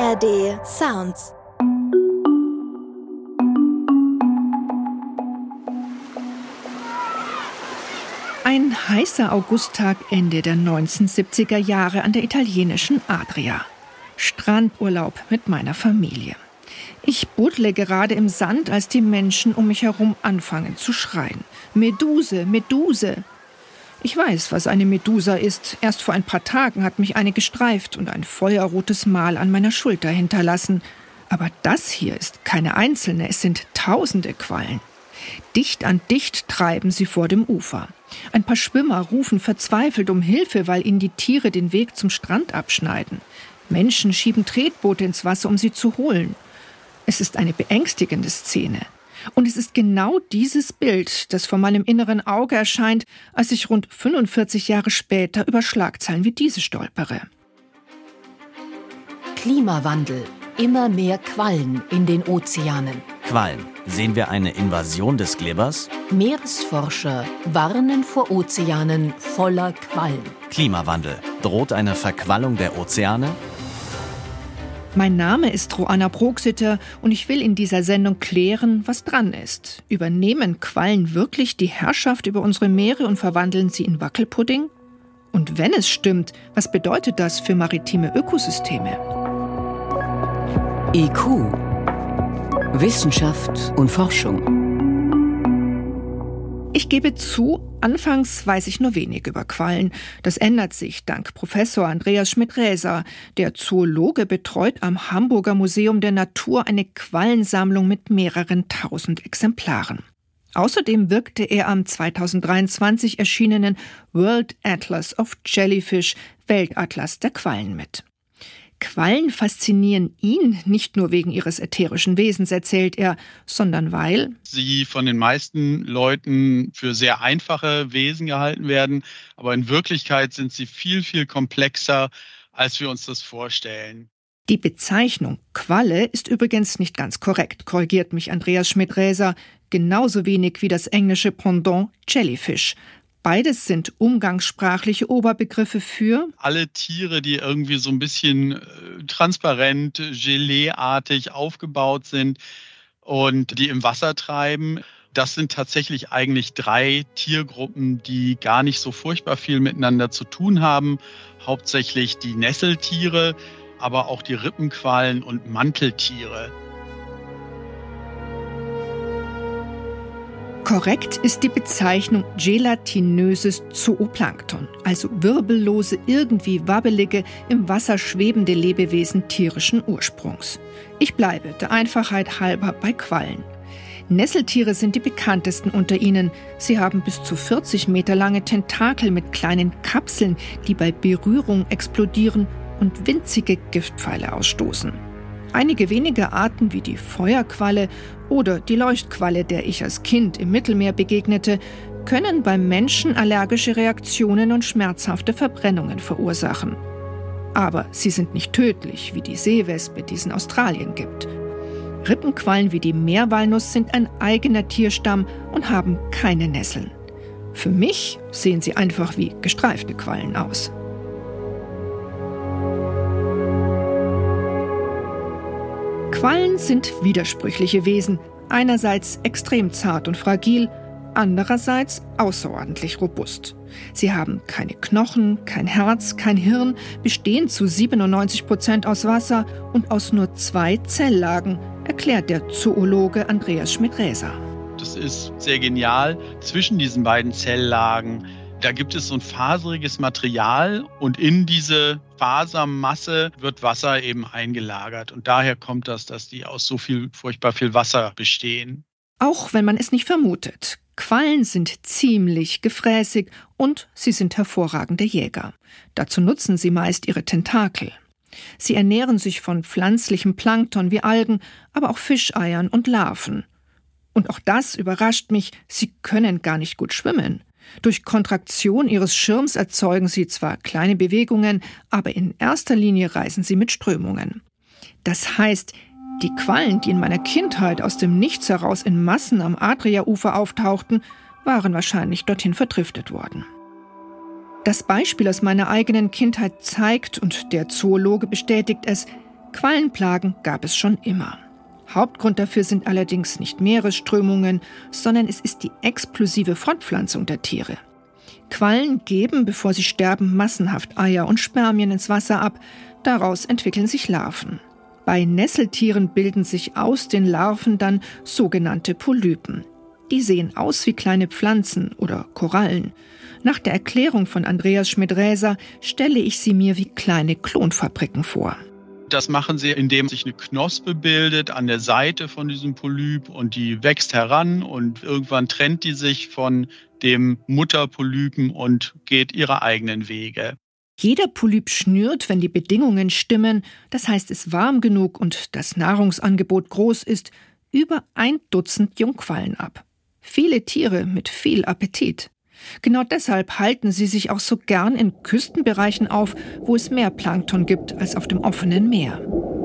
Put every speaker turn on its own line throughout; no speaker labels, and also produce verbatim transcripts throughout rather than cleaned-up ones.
A R D Sounds.
Ein heißer Augusttag Ende der neunzehnhundertsiebziger Jahre an der italienischen Adria. Strandurlaub mit meiner Familie. Ich buddle gerade im Sand, als die Menschen um mich herum anfangen zu schreien. Meduse, Meduse! Ich weiß, was eine Medusa ist. Erst vor ein paar Tagen hat mich eine gestreift und ein feuerrotes Mal an meiner Schulter hinterlassen. Aber das hier ist keine einzelne, es sind tausende Quallen. Dicht an dicht treiben sie vor dem Ufer. Ein paar Schwimmer rufen verzweifelt um Hilfe, weil ihnen die Tiere den Weg zum Strand abschneiden. Menschen schieben Tretboote ins Wasser, um sie zu holen. Es ist eine beängstigende Szene. Und es ist genau dieses Bild, das vor meinem inneren Auge erscheint, als ich rund fünfundvierzig Jahre später über Schlagzeilen wie diese stolpere.
Klimawandel. Immer mehr Quallen in den Ozeanen.
Quallen. Sehen wir eine Invasion des Glibbers?
Meeresforscher warnen vor Ozeanen voller Quallen.
Klimawandel. Droht eine Verquallung der Ozeane?
Mein Name ist Roanna Brooksitter und ich will in dieser Sendung klären, was dran ist. Übernehmen Quallen wirklich die Herrschaft über unsere Meere und verwandeln sie in Wackelpudding? Und wenn es stimmt, was bedeutet das für maritime Ökosysteme?
I Q. Wissenschaft und Forschung.
Ich gebe zu, anfangs weiß ich nur wenig über Quallen. Das ändert sich dank Professor Andreas Schmidt-Räser. Der Zoologe betreut am Hamburger Museum der Natur eine Quallensammlung mit mehreren tausend Exemplaren. Außerdem wirkte er am zweitausenddreiundzwanzig erschienenen World Atlas of Jellyfish, Weltatlas der Quallen, mit. Quallen faszinieren ihn nicht nur wegen ihres ätherischen Wesens, erzählt er, sondern weil
sie von den meisten Leuten für sehr einfache Wesen gehalten werden. Aber in Wirklichkeit sind sie viel, viel komplexer, als wir uns das vorstellen.
Die Bezeichnung Qualle ist übrigens nicht ganz korrekt, korrigiert mich Andreas Schmidt-Räser, genauso wenig wie das englische Pendant Jellyfish. Beides sind umgangssprachliche Oberbegriffe für
alle Tiere, die irgendwie so ein bisschen äh, transparent, geleeartig aufgebaut sind und die im Wasser treiben. Das sind tatsächlich eigentlich drei Tiergruppen, die gar nicht so furchtbar viel miteinander zu tun haben. Hauptsächlich die Nesseltiere, aber auch die Rippenquallen und Manteltiere.
Korrekt ist die Bezeichnung gelatinöses Zooplankton, also wirbellose, irgendwie wabbelige, im Wasser schwebende Lebewesen tierischen Ursprungs. Ich bleibe der Einfachheit halber bei Quallen. Nesseltiere sind die bekanntesten unter ihnen. Sie haben bis zu vierzig Meter lange Tentakel mit kleinen Kapseln, die bei Berührung explodieren und winzige Giftpfeile ausstoßen. Einige wenige Arten wie die Feuerqualle oder die Leuchtqualle, der ich als Kind im Mittelmeer begegnete, können beim Menschen allergische Reaktionen und schmerzhafte Verbrennungen verursachen. Aber sie sind nicht tödlich, wie die Seewespe, die es in Australien gibt. Rippenquallen wie die Meerwalnuss sind ein eigener Tierstamm und haben keine Nesseln. Für mich sehen sie einfach wie gestreifte Quallen aus. Quallen sind widersprüchliche Wesen, einerseits extrem zart und fragil, andererseits außerordentlich robust. Sie haben keine Knochen, kein Herz, kein Hirn, bestehen zu siebenundneunzig Prozent aus Wasser und aus nur zwei Zelllagen, erklärt der Zoologe Andreas Schmidt-Räser.
Das ist sehr genial. Zwischen diesen beiden Zelllagen, da gibt es so ein faseriges Material und in diese Fasermasse wird Wasser eben eingelagert. Und daher kommt das, dass die aus so viel, furchtbar viel Wasser bestehen.
Auch wenn man es nicht vermutet. Quallen sind ziemlich gefräßig und sie sind hervorragende Jäger. Dazu nutzen sie meist ihre Tentakel. Sie ernähren sich von pflanzlichem Plankton wie Algen, aber auch Fischeiern und Larven. Und auch das überrascht mich, sie können gar nicht gut schwimmen. Durch Kontraktion ihres Schirms erzeugen sie zwar kleine Bewegungen, aber in erster Linie reisen sie mit Strömungen. Das heißt, die Quallen, die in meiner Kindheit aus dem Nichts heraus in Massen am Adriaufer auftauchten, waren wahrscheinlich dorthin verdriftet worden. Das Beispiel aus meiner eigenen Kindheit zeigt, und der Zoologe bestätigt es, Quallenplagen gab es schon immer. Hauptgrund dafür sind allerdings nicht Meeresströmungen, sondern es ist die explosive Fortpflanzung der Tiere. Quallen geben, bevor sie sterben, massenhaft Eier und Spermien ins Wasser ab. Daraus entwickeln sich Larven. Bei Nesseltieren bilden sich aus den Larven dann sogenannte Polypen. Die sehen aus wie kleine Pflanzen oder Korallen. Nach der Erklärung von Andreas Schmid-Räser stelle ich sie mir wie kleine Klonfabriken vor.
Das machen sie, indem sich eine Knospe bildet an der Seite von diesem Polyp und die wächst heran und irgendwann trennt die sich von dem Mutterpolypen und geht ihre eigenen Wege.
Jeder Polyp schnürt, wenn die Bedingungen stimmen, das heißt es warm genug und das Nahrungsangebot groß ist, über ein Dutzend Jungquallen ab. Viele Tiere mit viel Appetit. Genau deshalb halten sie sich auch so gern in Küstenbereichen auf, wo es mehr Plankton gibt als auf dem offenen Meer.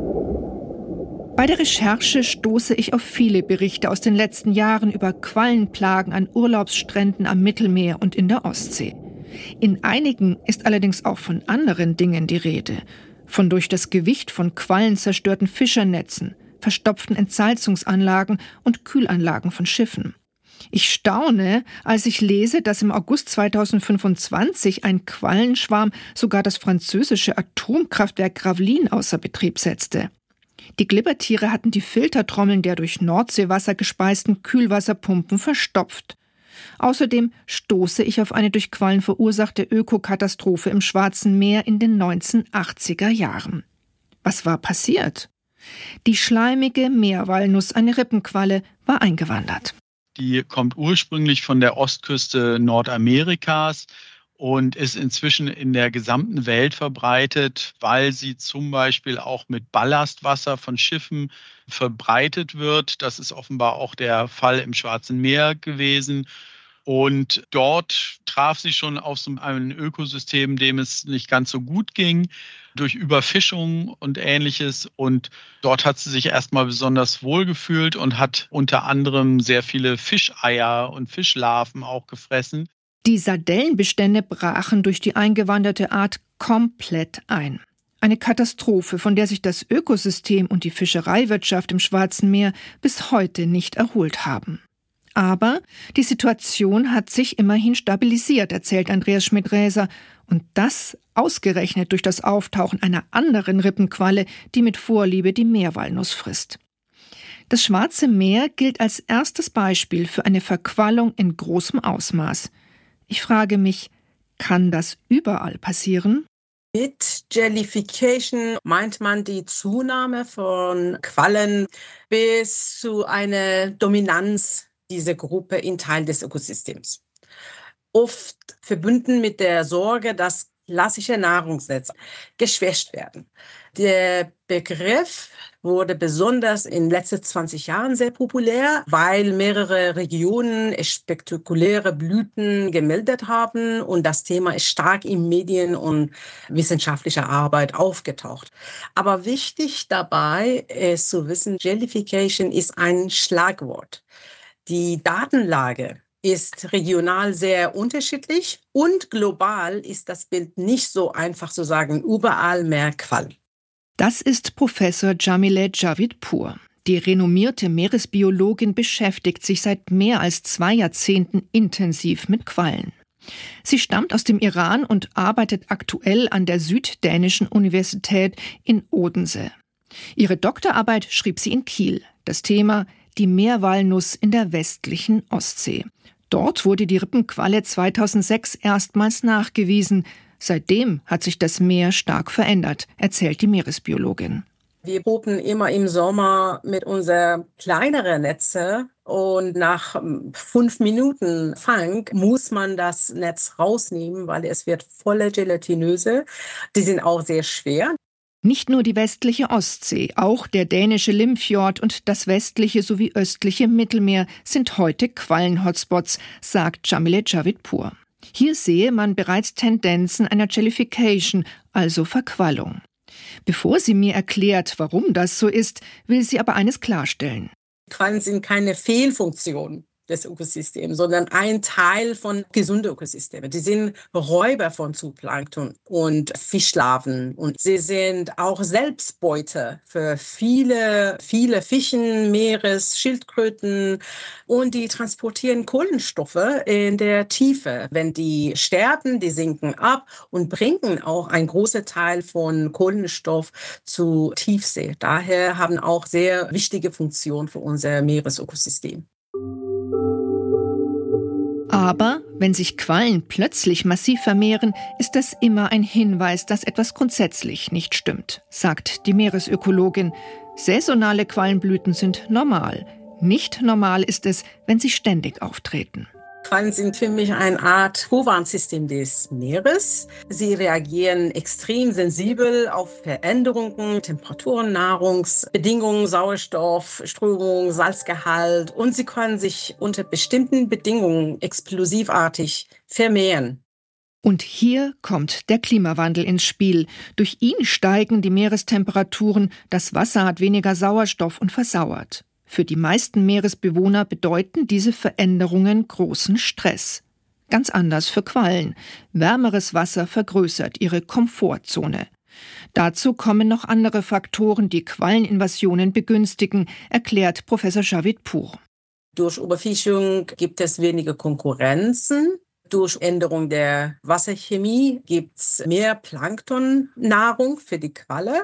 Bei der Recherche stoße ich auf viele Berichte aus den letzten Jahren über Quallenplagen an Urlaubsstränden am Mittelmeer und in der Ostsee. In einigen ist allerdings auch von anderen Dingen die Rede. Von durch das Gewicht von Quallen zerstörten Fischernetzen, verstopften Entsalzungsanlagen und Kühlanlagen von Schiffen. Ich staune, als ich lese, dass im August zweitausendfünfundzwanzig ein Quallenschwarm sogar das französische Atomkraftwerk Gravelines außer Betrieb setzte. Die Glibbertiere hatten die Filtertrommeln der durch Nordseewasser gespeisten Kühlwasserpumpen verstopft. Außerdem stoße ich auf eine durch Quallen verursachte Ökokatastrophe im Schwarzen Meer in den neunzehnhundertachtziger Jahren. Was war passiert? Die schleimige Meerwalnuss, eine Rippenqualle, war eingewandert.
Die kommt ursprünglich von der Ostküste Nordamerikas und ist inzwischen in der gesamten Welt verbreitet, weil sie zum Beispiel auch mit Ballastwasser von Schiffen verbreitet wird. Das ist offenbar auch der Fall im Schwarzen Meer gewesen. Und dort traf sie schon auf so ein Ökosystem, dem es nicht ganz so gut ging, durch Überfischung und Ähnliches. Und dort hat sie sich erstmal besonders wohl gefühlt und hat unter anderem sehr viele Fischeier und Fischlarven auch gefressen.
Die Sardellenbestände brachen durch die eingewanderte Art komplett ein. Eine Katastrophe, von der sich das Ökosystem und die Fischereiwirtschaft im Schwarzen Meer bis heute nicht erholt haben. Aber die Situation hat sich immerhin stabilisiert, erzählt Andreas Schmid-Räser. Und das ausgerechnet durch das Auftauchen einer anderen Rippenqualle, die mit Vorliebe die Meerwalnuss frisst. Das Schwarze Meer gilt als erstes Beispiel für eine Verquallung in großem Ausmaß. Ich frage mich, kann das überall passieren?
Mit Jellification meint man die Zunahme von Quallen bis zu einer Dominanz dieser Gruppe in Teil des Ökosystems. Oft verbunden mit der Sorge, dass klassische Nahrungsnetze geschwächt werden. Der Begriff wurde besonders in den letzten zwanzig Jahren sehr populär, weil mehrere Regionen spektakuläre Blüten gemeldet haben und das Thema ist stark in Medien und wissenschaftlicher Arbeit aufgetaucht. Aber wichtig dabei ist zu wissen, Jellification ist ein Schlagwort. Die Datenlage ist regional sehr unterschiedlich und global ist das Bild nicht so einfach zu sagen, überall mehr Quallen.
Das ist Professor Jamileh Javidpur. Die renommierte Meeresbiologin beschäftigt sich seit mehr als zwei Jahrzehnten intensiv mit Quallen. Sie stammt aus dem Iran und arbeitet aktuell an der Süddänischen Universität in Odense. Ihre Doktorarbeit schrieb sie in Kiel. Das Thema: die Meerwalnuss in der westlichen Ostsee. Dort wurde die Rippenqualle zweitausendsechs erstmals nachgewiesen. Seitdem hat sich das Meer stark verändert, erzählt die Meeresbiologin.
Wir proben immer im Sommer mit unseren kleineren Netze und nach fünf Minuten Fang muss man das Netz rausnehmen, weil es wird voller Gelatinöse. Die sind auch sehr schwer.
Nicht nur die westliche Ostsee, auch der dänische Limfjord und das westliche sowie östliche Mittelmeer sind heute Quallen-Hotspots, sagt Jamileh Javidpur. Hier sehe man bereits Tendenzen einer Jellification, also Verquallung. Bevor sie mir erklärt, warum das so ist, will sie aber eines klarstellen.
Quallen sind keine Fehlfunktion. des Ökosystems, sondern ein Teil von gesunden Ökosystemen. Die sind Räuber von Zooplankton und Fischlarven und sie sind auch Selbstbeute für viele, viele Fischen, Meeresschildkröten und die transportieren Kohlenstoffe in der Tiefe. Wenn die sterben, die sinken ab und bringen auch einen großen Teil von Kohlenstoff zu Tiefsee. Daher haben auch sehr wichtige Funktionen für unser Meeresökosystem.
Aber wenn sich Quallen plötzlich massiv vermehren, ist das immer ein Hinweis, dass etwas grundsätzlich nicht stimmt, sagt die Meeresökologin. Saisonale Quallenblüten sind normal. Nicht normal ist es, wenn sie ständig auftreten.
Quallen sind für mich eine Art Vorwarnsystem des Meeres. Sie reagieren extrem sensibel auf Veränderungen, Temperaturen, Nahrungsbedingungen, Sauerstoff, Strömung, Salzgehalt und sie können sich unter bestimmten Bedingungen explosivartig vermehren.
Und hier kommt der Klimawandel ins Spiel. Durch ihn steigen die Meerestemperaturen, das Wasser hat weniger Sauerstoff und versauert. Für die meisten Meeresbewohner bedeuten diese Veränderungen großen Stress. Ganz anders für Quallen. Wärmeres Wasser vergrößert ihre Komfortzone. Dazu kommen noch andere Faktoren, die Qualleninvasionen begünstigen, erklärt Professor Javidpour.
Durch Überfischung gibt es weniger Konkurrenzen. Durch Änderung der Wasserchemie gibt es mehr Planktonnahrung für die Qualle,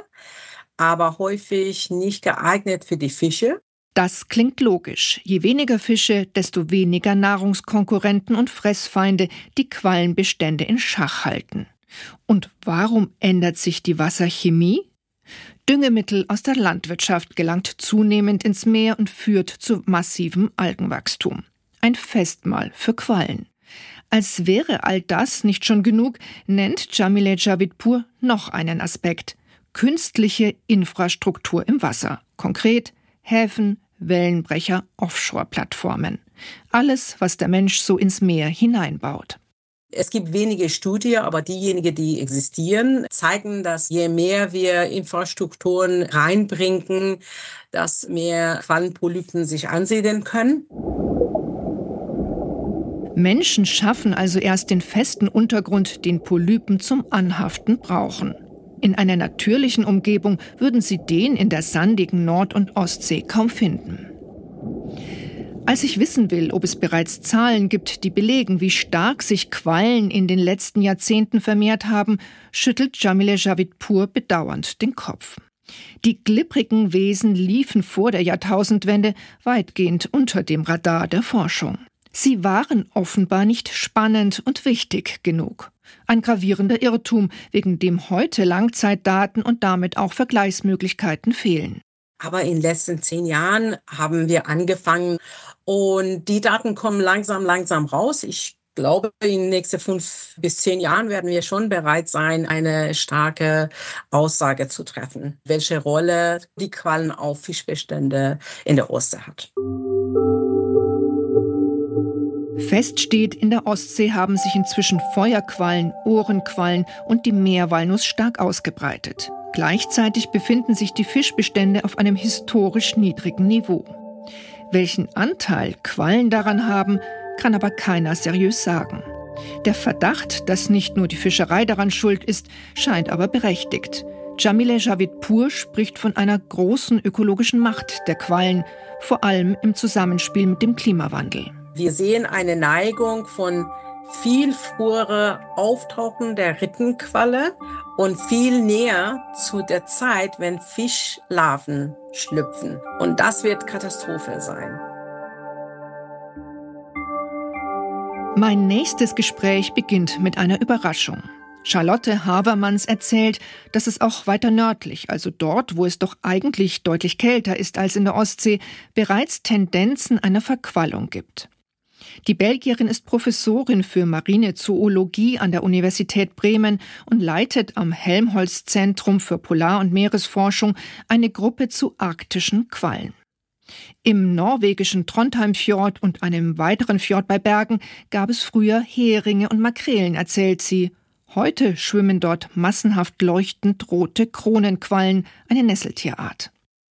aber häufig nicht geeignet für die Fische.
Das klingt logisch. Je weniger Fische, desto weniger Nahrungskonkurrenten und Fressfeinde, die Quallenbestände in Schach halten. Und warum ändert sich die Wasserchemie? Düngemittel aus der Landwirtschaft gelangt zunehmend ins Meer und führt zu massivem Algenwachstum. Ein Festmahl für Quallen. Als wäre all das nicht schon genug, nennt Jamileh Javidpour noch einen Aspekt. Künstliche Infrastruktur im Wasser. Konkret Häfen, Wellenbrecher, Offshore-Plattformen. Alles, was der Mensch so ins Meer hineinbaut.
Es gibt wenige Studien, aber diejenigen, die existieren, zeigen, dass je mehr wir Infrastrukturen reinbringen, dass mehr Quallenpolypen sich ansiedeln können.
Menschen schaffen also erst den festen Untergrund, den Polypen zum Anhaften brauchen. In einer natürlichen Umgebung würden sie den in der sandigen Nord- und Ostsee kaum finden. Als ich wissen will, ob es bereits Zahlen gibt, die belegen, wie stark sich Quallen in den letzten Jahrzehnten vermehrt haben, schüttelt Jamileh Javidpour bedauernd den Kopf. Die glibbrigen Wesen liefen vor der Jahrtausendwende weitgehend unter dem Radar der Forschung. Sie waren offenbar nicht spannend und wichtig genug. Ein gravierender Irrtum, wegen dem heute Langzeitdaten und damit auch Vergleichsmöglichkeiten fehlen.
Aber in den letzten zehn Jahren haben wir angefangen und die Daten kommen langsam, langsam raus. Ich glaube, in den nächsten fünf bis zehn Jahren werden wir schon bereit sein, eine starke Aussage zu treffen, welche Rolle die Quallen auf Fischbestände in der Ostsee hat.
Fest steht, in der Ostsee haben sich inzwischen Feuerquallen, Ohrenquallen und die Meerwalnuss stark ausgebreitet. Gleichzeitig befinden sich die Fischbestände auf einem historisch niedrigen Niveau. Welchen Anteil Quallen daran haben, kann aber keiner seriös sagen. Der Verdacht, dass nicht nur die Fischerei daran schuld ist, scheint aber berechtigt. Jamileh Javidpour spricht von einer großen ökologischen Macht der Quallen, vor allem im Zusammenspiel mit dem Klimawandel.
Wir sehen eine Neigung von viel früherem Auftauchen der Rittenqualle und viel näher zu der Zeit, wenn Fischlarven schlüpfen. Und das wird Katastrophe sein.
Mein nächstes Gespräch beginnt mit einer Überraschung. Charlotte Havermanns erzählt, dass es auch weiter nördlich, also dort, wo es doch eigentlich deutlich kälter ist als in der Ostsee, bereits Tendenzen einer Verquallung gibt. Die Belgierin ist Professorin für Marinezoologie an der Universität Bremen und leitet am Helmholtz-Zentrum für Polar- und Meeresforschung eine Gruppe zu arktischen Quallen. Im norwegischen Trondheimfjord und einem weiteren Fjord bei Bergen gab es früher Heringe und Makrelen, erzählt sie. Heute schwimmen dort massenhaft leuchtend rote Kronenquallen, eine Nesseltierart.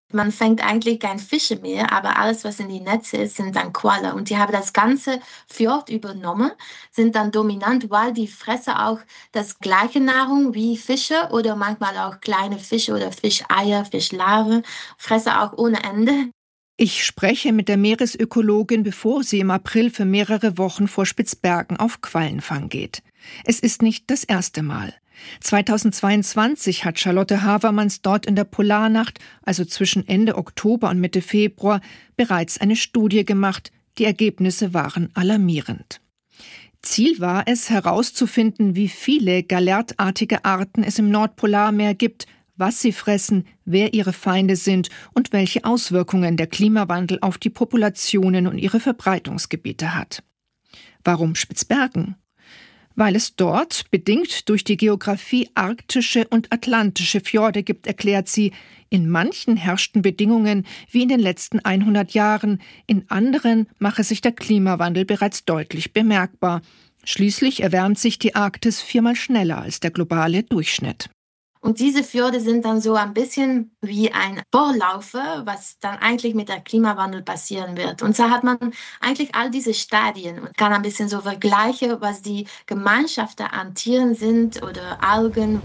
Man fängt eigentlich kein Fische mehr, aber alles, was in die Netze ist, sind dann Qualle. Und die haben das ganze Fjord übernommen, sind dann dominant, weil die fressen auch das gleiche Nahrung wie Fische oder manchmal auch kleine Fische oder Fischeier, Fischlarven, fressen auch ohne Ende.
Ich spreche mit der Meeresökologin, bevor sie im April für mehrere Wochen vor Spitzbergen auf Quallenfang geht. Es ist nicht das erste Mal. zweitausendzweiundzwanzig hat Charlotte Havermanns dort in der Polarnacht, also zwischen Ende Oktober und Mitte Februar, bereits eine Studie gemacht. Die Ergebnisse waren alarmierend. Ziel war es, herauszufinden, wie viele galertartige Arten es im Nordpolarmeer gibt, was sie fressen, wer ihre Feinde sind und welche Auswirkungen der Klimawandel auf die Populationen und ihre Verbreitungsgebiete hat. Warum Spitzbergen? Weil es dort, bedingt durch die Geografie, arktische und atlantische Fjorde gibt, erklärt sie. In manchen herrschten Bedingungen wie in den letzten hundert Jahren, in anderen mache sich der Klimawandel bereits deutlich bemerkbar. Schließlich erwärmt sich die Arktis viermal schneller als der globale Durchschnitt.
Und diese Fjorde sind dann so ein bisschen wie ein Vorlaufe, was dann eigentlich mit der Klimawandel passieren wird. Und so hat man eigentlich all diese Stadien und kann ein bisschen so vergleichen, was die Gemeinschaften an Tieren sind oder Algen.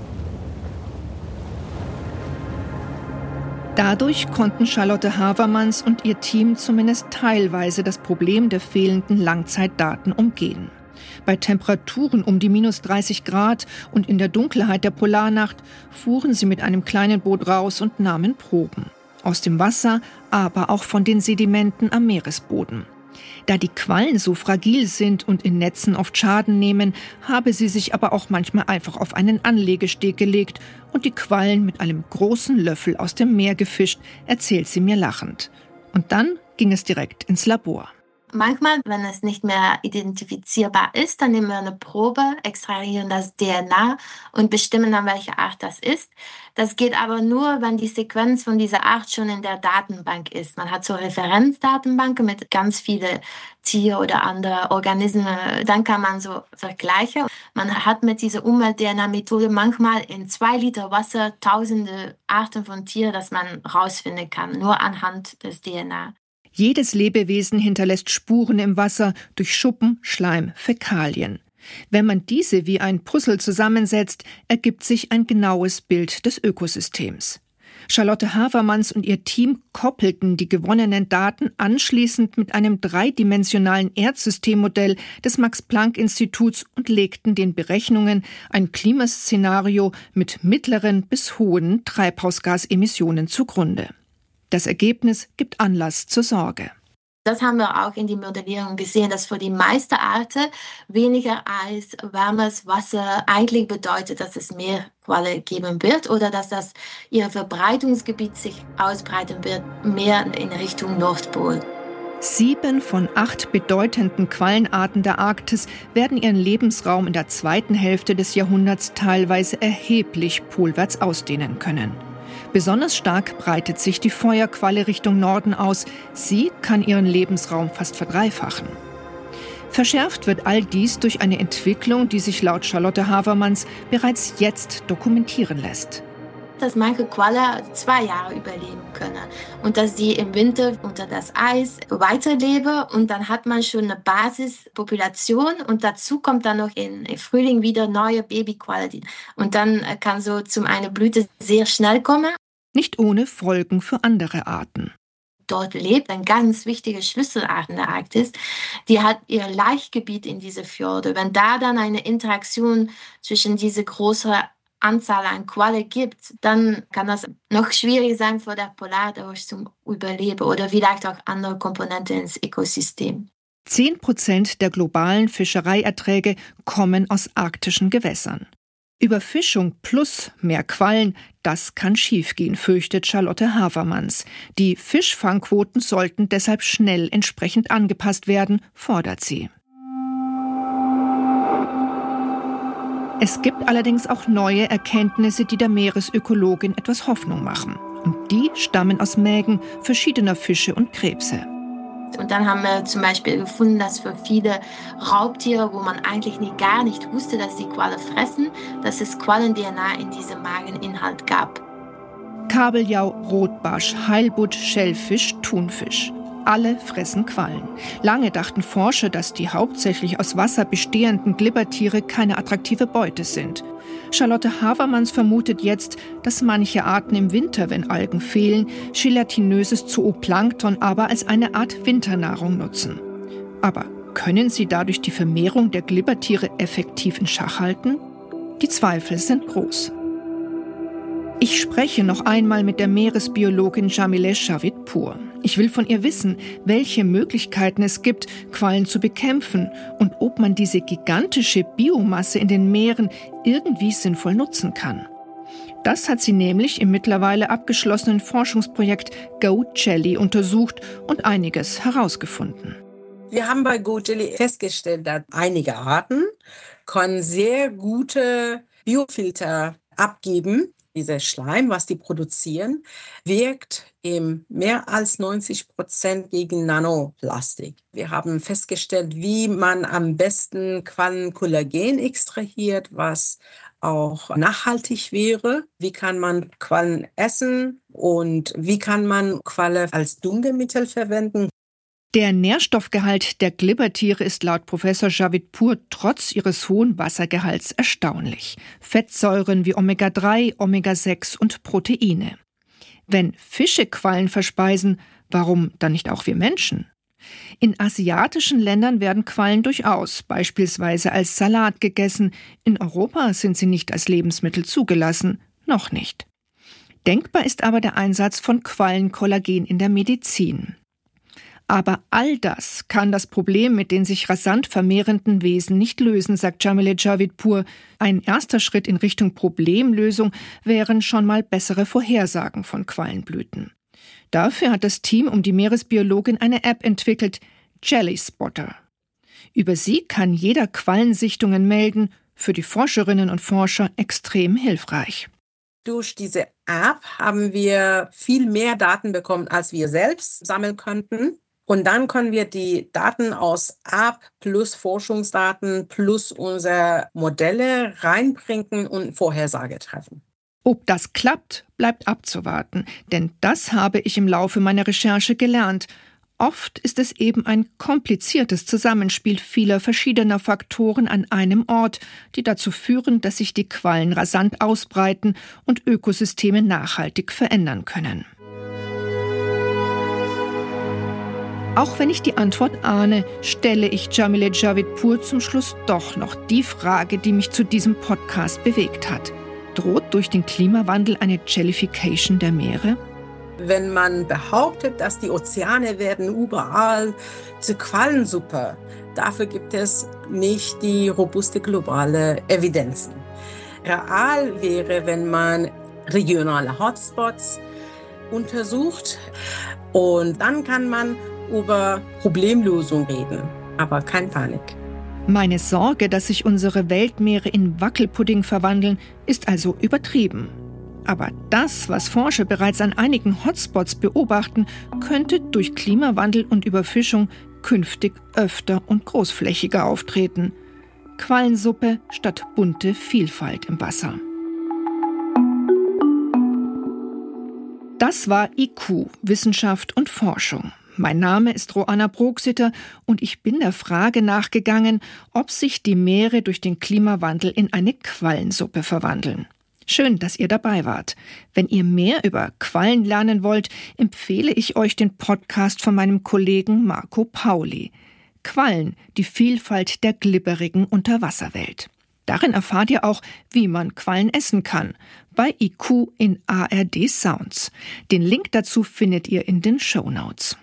Dadurch konnten Charlotte Havermanns und ihr Team zumindest teilweise das Problem der fehlenden Langzeitdaten umgehen. Bei Temperaturen um die minus dreißig Grad und in der Dunkelheit der Polarnacht fuhren sie mit einem kleinen Boot raus und nahmen Proben. Aus dem Wasser, aber auch von den Sedimenten am Meeresboden. Da die Quallen so fragil sind und in Netzen oft Schaden nehmen, habe sie sich aber auch manchmal einfach auf einen Anlegesteg gelegt und die Quallen mit einem großen Löffel aus dem Meer gefischt, erzählt sie mir lachend. Und dann ging es direkt ins Labor.
Manchmal, wenn es nicht mehr identifizierbar ist, dann nehmen wir eine Probe, extrahieren das D N A und bestimmen dann, welche Art das ist. Das geht aber nur, wenn die Sequenz von dieser Art schon in der Datenbank ist. Man hat so Referenzdatenbanken mit ganz vielen Tier- oder andere Organismen. Dann kann man so vergleichen. Man hat mit dieser Umwelt-D N A-Methode manchmal in zwei Liter Wasser tausende Arten von Tieren, dass man rausfinden kann, nur anhand des D N A.
Jedes Lebewesen hinterlässt Spuren im Wasser durch Schuppen, Schleim, Fäkalien. Wenn man diese wie ein Puzzle zusammensetzt, ergibt sich ein genaues Bild des Ökosystems. Charlotte Havermanns und ihr Team koppelten die gewonnenen Daten anschließend mit einem dreidimensionalen Erdsystemmodell des Max-Planck-Instituts und legten den Berechnungen ein Klimaszenario mit mittleren bis hohen Treibhausgasemissionen zugrunde. Das Ergebnis gibt Anlass zur Sorge.
Das haben wir auch in die Modellierung gesehen, dass für die meisten Arten weniger Eis, warmes Wasser eigentlich bedeutet, dass es mehr Qualle geben wird oder dass das ihr Verbreitungsgebiet sich ausbreiten wird, mehr in Richtung Nordpol.
Sieben von acht bedeutenden Quallenarten der Arktis werden ihren Lebensraum in der zweiten Hälfte des Jahrhunderts teilweise erheblich polwärts ausdehnen können. Besonders stark breitet sich die Feuerqualle Richtung Norden aus. Sie kann ihren Lebensraum fast verdreifachen. Verschärft wird all dies durch eine Entwicklung, die sich laut Charlotte Havermanns bereits jetzt dokumentieren lässt.
Dass manche Qualle zwei Jahre überleben können und dass die im Winter unter das Eis weiterleben und dann hat man schon eine Basispopulation und dazu kommt dann noch im Frühling wieder neue Babyqualle und dann kann so zum eine Blüte sehr schnell kommen.
Nicht ohne Folgen für andere Arten.
Dort lebt eine ganz wichtige Schlüsselart in der Arktis. Die hat ihr Laichgebiet in diese Fjorde. Wenn da dann eine Interaktion zwischen diese großen Anzahl an Qualle gibt, dann kann das noch schwierig sein für der Polardorsch zum Überleben oder vielleicht auch andere Komponenten ins Ökosystem.
Zehn Prozent der globalen Fischereierträge kommen aus arktischen Gewässern. Überfischung plus mehr Quallen, das kann schiefgehen, fürchtet Charlotte Havermanns. Die Fischfangquoten sollten deshalb schnell entsprechend angepasst werden, fordert sie. Es gibt allerdings auch neue Erkenntnisse, die der Meeresökologin etwas Hoffnung machen. Und die stammen aus Mägen verschiedener Fische und Krebse.
Und dann haben wir zum Beispiel gefunden, dass für viele Raubtiere, wo man eigentlich nie, gar nicht wusste, dass die Qualle fressen, dass es Quallen-D N A in diesem Mageninhalt gab.
Kabeljau, Rotbarsch, Heilbutt, Schellfisch, Thunfisch. Alle fressen Quallen. Lange dachten Forscher, dass die hauptsächlich aus Wasser bestehenden Glibbertiere keine attraktive Beute sind. Charlotte Havermanns vermutet jetzt, dass manche Arten im Winter, wenn Algen fehlen, gelatinöses Zooplankton aber als eine Art Winternahrung nutzen. Aber können sie dadurch die Vermehrung der Glibbertiere effektiv in Schach halten? Die Zweifel sind groß. Ich spreche noch einmal mit der Meeresbiologin Jamileh Javidpour. Ich will von ihr wissen, welche Möglichkeiten es gibt, Quallen zu bekämpfen und ob man diese gigantische Biomasse in den Meeren irgendwie sinnvoll nutzen kann. Das hat sie nämlich im mittlerweile abgeschlossenen Forschungsprojekt GoJelly untersucht und einiges herausgefunden.
Wir haben bei GoJelly festgestellt, dass einige Arten können sehr gute Biofilter abgeben. Dieser Schleim, was die produzieren, wirkt in mehr als neunzig Prozent gegen Nanoplastik. Wir haben festgestellt, wie man am besten Quallenkollagen extrahiert, was auch nachhaltig wäre. Wie kann man Quallen essen und wie kann man Qualle als Düngemittel verwenden?
Der Nährstoffgehalt der Glibbertiere ist laut Professor Javidpour trotz ihres hohen Wassergehalts erstaunlich. Fettsäuren wie Omega drei, Omega sechs und Proteine. Wenn Fische Quallen verspeisen, warum dann nicht auch wir Menschen? In asiatischen Ländern werden Quallen durchaus, beispielsweise als Salat gegessen. In Europa sind sie nicht als Lebensmittel zugelassen, noch nicht. Denkbar ist aber der Einsatz von Quallenkollagen in der Medizin. Aber all das kann das Problem mit den sich rasant vermehrenden Wesen nicht lösen, sagt Jamileh Javidpour. Ein erster Schritt in Richtung Problemlösung wären schon mal bessere Vorhersagen von Quallenblüten. Dafür hat das Team um die Meeresbiologin eine App entwickelt, Jelly Spotter. Über sie kann jeder Quallensichtungen melden, für die Forscherinnen und Forscher extrem hilfreich.
Durch diese App haben wir viel mehr Daten bekommen, als wir selbst sammeln könnten. Und dann können wir die Daten aus App plus Forschungsdaten plus unsere Modelle reinbringen und Vorhersage treffen.
Ob das klappt, bleibt abzuwarten, denn das habe ich im Laufe meiner Recherche gelernt. Oft ist es eben ein kompliziertes Zusammenspiel vieler verschiedener Faktoren an einem Ort, die dazu führen, dass sich die Quallen rasant ausbreiten und Ökosysteme nachhaltig verändern können. Auch wenn ich die Antwort ahne, stelle ich Jamileh Javidpour zum Schluss doch noch die Frage, die mich zu diesem Podcast bewegt hat. Droht durch den Klimawandel eine Jellification der Meere?
Wenn man behauptet, dass die Ozeane werden überall zur Quallensuppe, dafür gibt es nicht die robuste globale Evidenzen. Real wäre, wenn man regionale Hotspots untersucht und dann kann man über Problemlösung reden, aber kein Panik.
Meine Sorge, dass sich unsere Weltmeere in Wackelpudding verwandeln, ist also übertrieben. Aber das, was Forscher bereits an einigen Hotspots beobachten, könnte durch Klimawandel und Überfischung künftig öfter und großflächiger auftreten. Quallensuppe statt bunte Vielfalt im Wasser. Das war I Q, Wissenschaft und Forschung. Mein Name ist Roanna Brooksitter und ich bin der Frage nachgegangen, ob sich die Meere durch den Klimawandel in eine Quallensuppe verwandeln. Schön, dass ihr dabei wart. Wenn ihr mehr über Quallen lernen wollt, empfehle ich euch den Podcast von meinem Kollegen Marco Pauli. Quallen, die Vielfalt der glibberigen Unterwasserwelt. Darin erfahrt ihr auch, wie man Quallen essen kann. Bei I Q in A R D Sounds. Den Link dazu findet ihr in den Shownotes.